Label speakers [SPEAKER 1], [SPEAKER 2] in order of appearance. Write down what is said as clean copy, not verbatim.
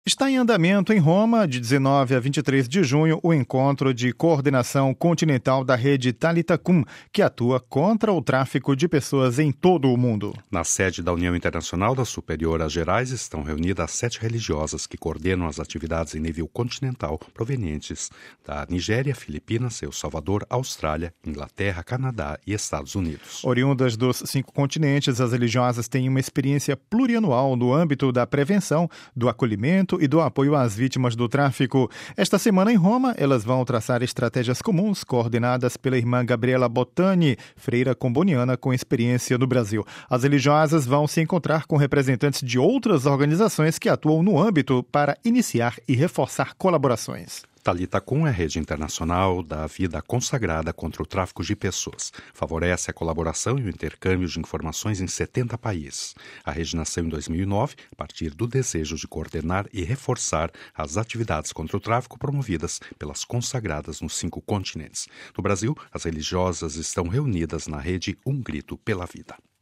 [SPEAKER 1] Está em andamento em Roma, de 19 a 23 de junho, o encontro de coordenação continental da rede Talitha Kum, que atua contra o tráfico de pessoas em todo o mundo.
[SPEAKER 2] Na sede da União Internacional das Superioras Gerais estão reunidas 7 religiosas que coordenam as atividades em nível continental provenientes da Nigéria, Filipinas, El Salvador, Austrália, Inglaterra, Canadá e Estados Unidos.
[SPEAKER 1] Oriundas dos 5 continentes, as religiosas têm uma experiência plurianual no âmbito da prevenção, do acolhimento e do apoio às vítimas do tráfico. Esta semana em Roma, elas vão traçar estratégias comuns coordenadas pela irmã Gabriela Bottani, freira comboniana com experiência no Brasil. As religiosas vão se encontrar com representantes de outras organizações que atuam no âmbito para iniciar e reforçar colaborações.
[SPEAKER 2] Talitha Kum é a rede internacional da vida consagrada contra o tráfico de pessoas. Favorece a colaboração e o intercâmbio de informações em 70 países. A rede nasceu em 2009, a partir do desejo de coordenar e reforçar as atividades contra o tráfico promovidas pelas consagradas nos 5 continentes. No Brasil, as religiosas estão reunidas na rede Um Grito pela Vida.